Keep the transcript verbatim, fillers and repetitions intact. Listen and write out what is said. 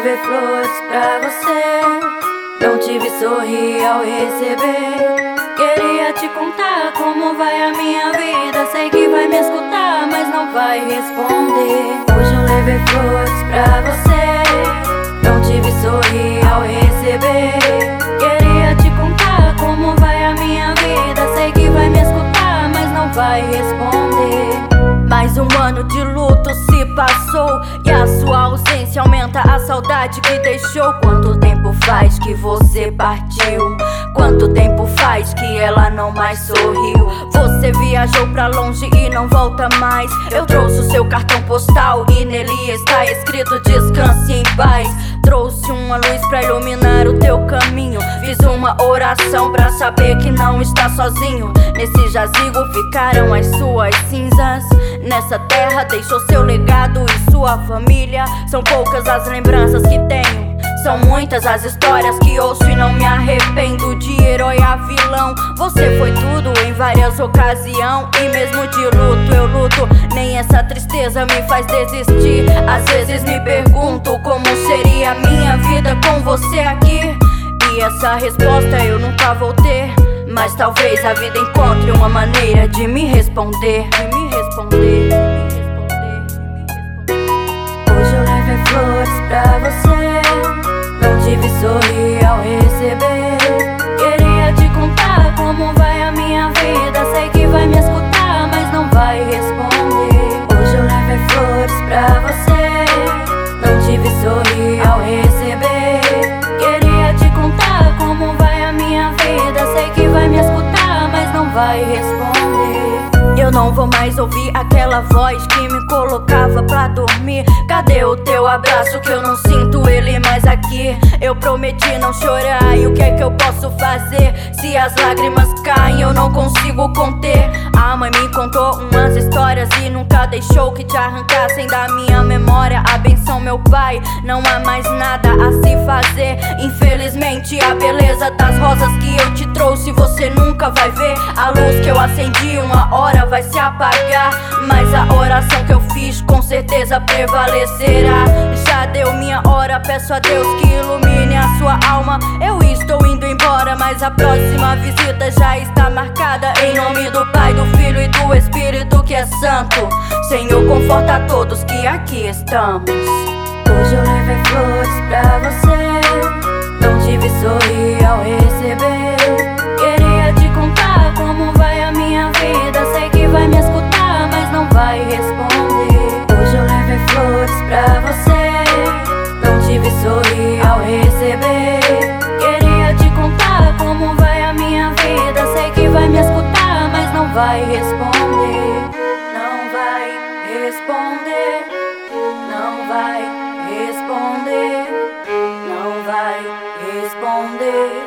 levei flores pra você, não tive sorrir ao receber. Queria te contar como vai a minha vida. Sei que vai me escutar, mas não vai responder. Hoje eu levei flores pra você, não tive sorrir ao receber. Queria te contar como vai a minha vida. Sei que vai me escutar, mas não vai responder. Mais um ano de luto se passou e a sua ausência aumenta a saudade que deixou. Quanto tempo faz que você partiu? Quanto tempo faz que ela não mais sorriu? Você viajou pra longe e não volta mais. Eu trouxe o seu cartão postal e nele está escrito descanse em paz. Trouxe uma luz pra iluminar o teu caminho. Fiz uma oração pra saber que não está sozinho. Nesse jazigo ficaram as suas cinzas. Nessa terra deixou seu legado e sua família. São poucas as lembranças que tenho, são muitas as histórias que ouço e não me arrependo. De herói a vilão, você foi tudo em várias ocasiões. E mesmo de luto eu luto, nem essa tristeza me faz desistir. Às vezes me pergunto como seria a minha vida com você aqui. E essa resposta eu nunca vou ter, mas talvez a vida encontre uma maneira de me responder. De me responder. Hoje eu levei flores pra você, não tive sorrir ao receber. Queria te contar como vai a minha vida. Sei que vai me escutar, mas não vai responder. Hoje eu levei flores pra você, não tive sorrir ao receber. Queria te contar como vai a minha vida. Sei que vai me escutar, mas não vai responder. Eu não vou mais ouvir aquela voz que me colocava pra dormir. Cadê o teu abraço que eu não sinto ele mais aqui? Eu prometi não chorar e o que é que eu posso fazer? Se as lágrimas caem eu não consigo conter. A mãe me contou umas histórias e nunca deixou que te arrancassem da minha memória. A benção meu pai, não há mais nada a se fazer. Infelizmente a beleza das rosas que eu te trouxe você nunca vai ver. A luz que eu acendi uma hora vai se apagar, mas a oração que eu fiz com certeza prevalecerá. Já deu minha hora, peço a Deus que ilumine a sua alma. Eu estou indo embora, mas a próxima visita já está marcada. Em nome do Pai, do Filho e do Espírito que é santo. Senhor, conforta a todos que aqui estamos. Hoje eu levei flores pra você, não tive sorrir ao receber. Queria te contar como vai a minha vida. Sei que vai me escutar, mas não vai responder. Hoje eu levei flores pra você, não tive sorrir ao receber. Queria te contar como vai a minha vida. Sei que vai me escutar, mas não vai responder. Não vai responder. Não vai responder. Não vai responder.